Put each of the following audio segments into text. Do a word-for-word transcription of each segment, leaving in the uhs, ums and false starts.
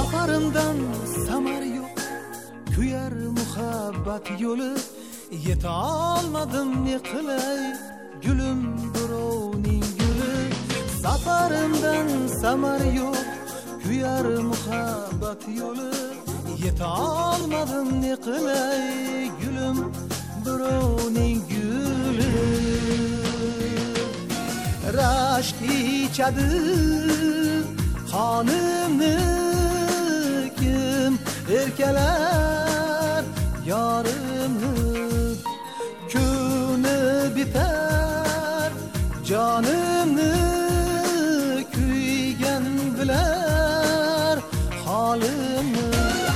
Safarimdan samar yo'q, kuyar muhabbat yo'li. Yeta olmadim ne qilay, gulum birovning guli. Safarimdan samar yo'q, kuyar muhabbat yo'li. Yeta olmadim ne qilay, gulum birovning guli. Rashk ichadi qonimni kim erkalar yorimni. Kuni bitar jonimni kuygan bilar holimni.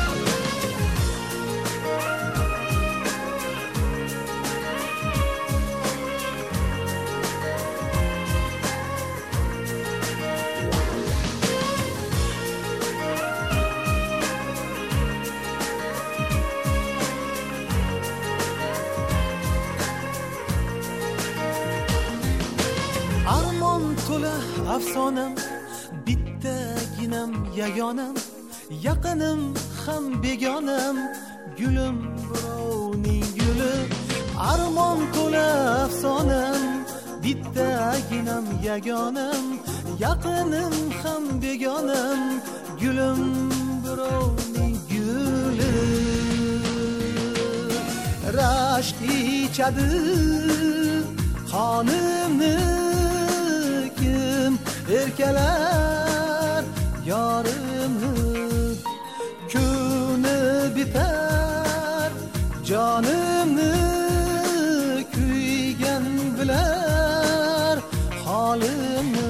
Armon to'la afsonam, bittaginam yagonam, yaqinim ham begonam, gulim birovning guli. Armon to'la afsonam, bittaginam yagonam, yaqinim ham begonam, gulim birovning guli. Rashk ichadi qonimni kim erkalar yorimni. Kuni bitar jonimni kuygan bilar holimni.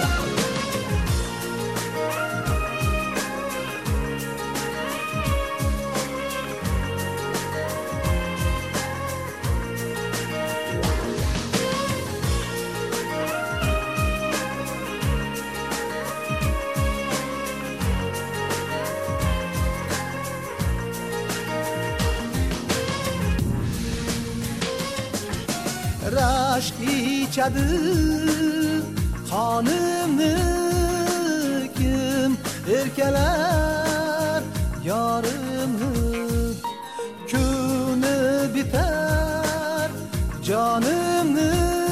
Rashk ichadi qonimni kim erkalar yorimni. Kuni bitar jonimni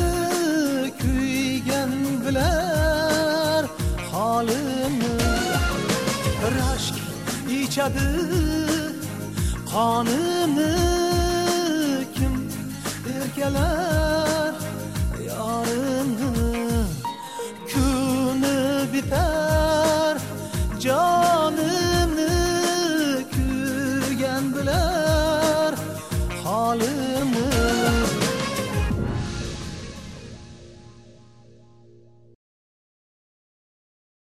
kuygan bilar holimni. Rashk ichadi qonimni